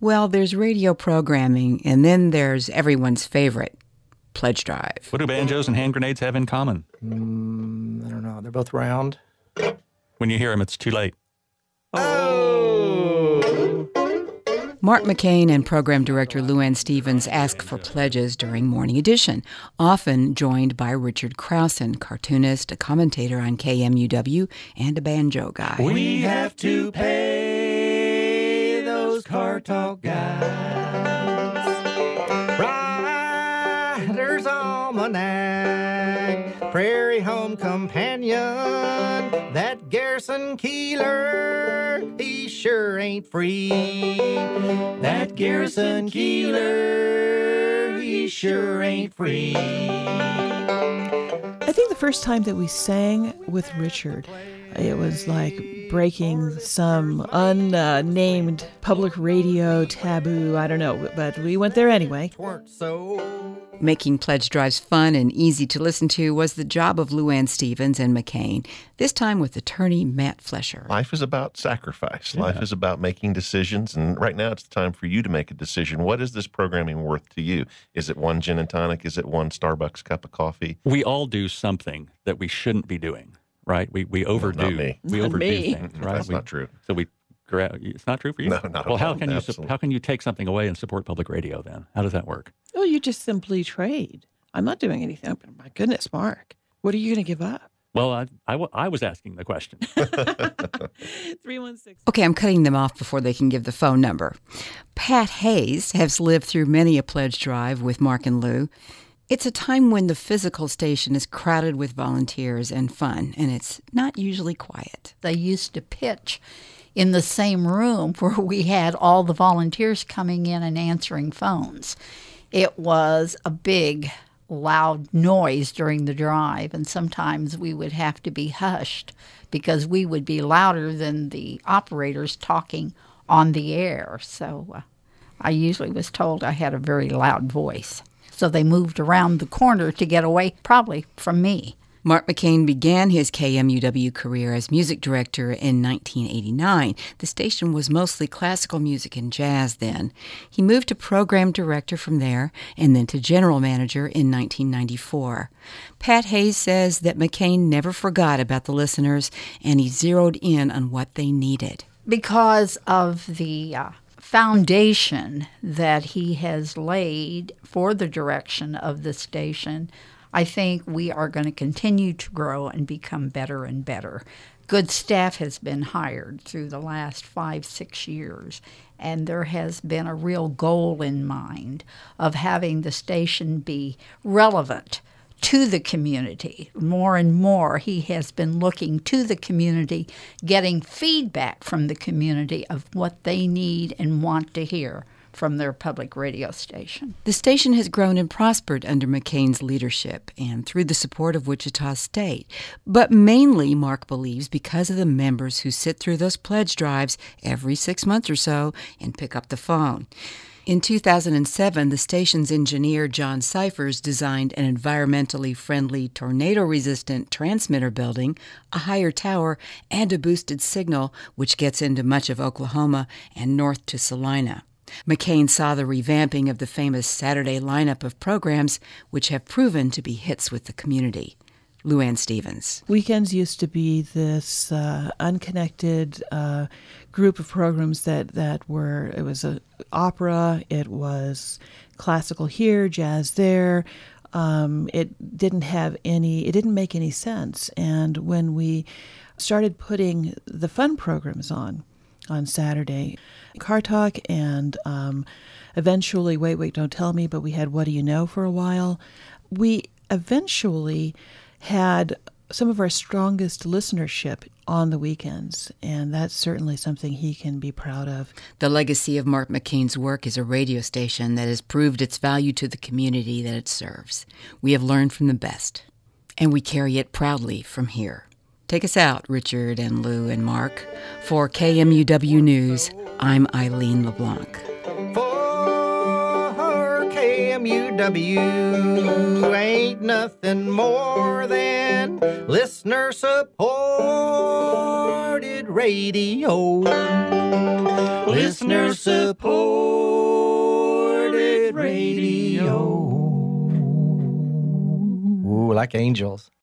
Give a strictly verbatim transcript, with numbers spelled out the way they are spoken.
Well, there's radio programming, and then there's everyone's favorite, Pledge Drive. What do banjos and hand grenades have in common? Mm, I don't know. They're both round. When you hear them, it's too late. Oh! Mark McCain and program director Lou Ann Stevens ask for pledges during Morning Edition, often joined by Richard Krausen, cartoonist, a commentator on K M U W, and a banjo guy. We have to pay those car talk guys. Riders Almanac, Prairie Home Companion, that Garrison Keeler, he sure ain't free. That Garrison Keeler, he sure ain't free. I think the first time that we sang with Richard, it was like breaking some unnamed public radio taboo. I don't know, but we went there anyway. Making pledge drives fun and easy to listen to was the job of Lou Ann Stevens and McCain, this time with attorney Matt Flesher. Life is about sacrifice. Yeah. Life is about making decisions, and right now it's the time for you to make a decision. What is this programming worth to you? Is it one gin and tonic? Is it one Starbucks cup of coffee? We all do something that we shouldn't be doing, right? We we overdo. not me. We Not overdo me. things, right? That's we, not true. So we. gra- It's not true for you. No, not at Well, how all. can you sup- Absolutely. how can you take something away and support public radio then? How does that work? Oh, you just simply trade. I'm not doing anything. Oh, my goodness, Mark. What are you going to give up? Well, I, I, w- I was asking the question. three one six Okay, I'm cutting them off before they can give the phone number. Pat Hayes has lived through many a pledge drive with Mark and Lou. It's a time when the physical station is crowded with volunteers and fun, and it's not usually quiet. They used to pitch in the same room where we had all the volunteers coming in and answering phones. It was a big, loud noise during the drive, and sometimes we would have to be hushed because we would be louder than the operators talking on the air. So uh, I usually was told I had a very loud voice. So they moved around the corner to get away, probably from me. Mark McCain began his K M U W career as music director in nineteen eighty-nine. The station was mostly classical music and jazz then. He moved to program director from there and then to general manager in nineteen ninety-four. Pat Hayes says that McCain never forgot about the listeners, and he zeroed in on what they needed. Because of the uh, foundation that he has laid for the direction of the station, I think we are going to continue to grow and become better and better. Good staff has been hired through the last five, six years, and there has been a real goal in mind of having the station be relevant to the community. More and more, he has been looking to the community, getting feedback from the community of what they need and want to hear from their public radio station. The station has grown and prospered under McCain's leadership and through the support of Wichita State. But mainly, Mark believes, because of the members who sit through those pledge drives every six months or so and pick up the phone. In two thousand seven, the station's engineer, John Cyphers, designed an environmentally friendly, tornado-resistant transmitter building, a higher tower, and a boosted signal, which gets into much of Oklahoma and north to Salina. McCain saw the revamping of the famous Saturday lineup of programs, which have proven to be hits with the community. Lou Ann Stevens. Weekends used to be this uh, unconnected uh, group of programs that, that were, it was a opera, it was classical here, jazz there. Um, it didn't have any, it didn't make any sense. And when we started putting the fun programs on, on Saturday, Car Talk, and um, eventually, Wait, Wait, Don't Tell Me, but we had What Do You Know for a while. We eventually had some of our strongest listenership on the weekends, and that's certainly something he can be proud of. The legacy of Mark McCain's work is a radio station that has proved its value to the community that it serves. We have learned from the best, and we carry it proudly from here. Take us out, Richard and Lou and Mark. For K M U W News, I'm Eileen LeBlanc. For K M U W ain't nothing more than listener-supported radio. Listener-supported Ooh, like angels.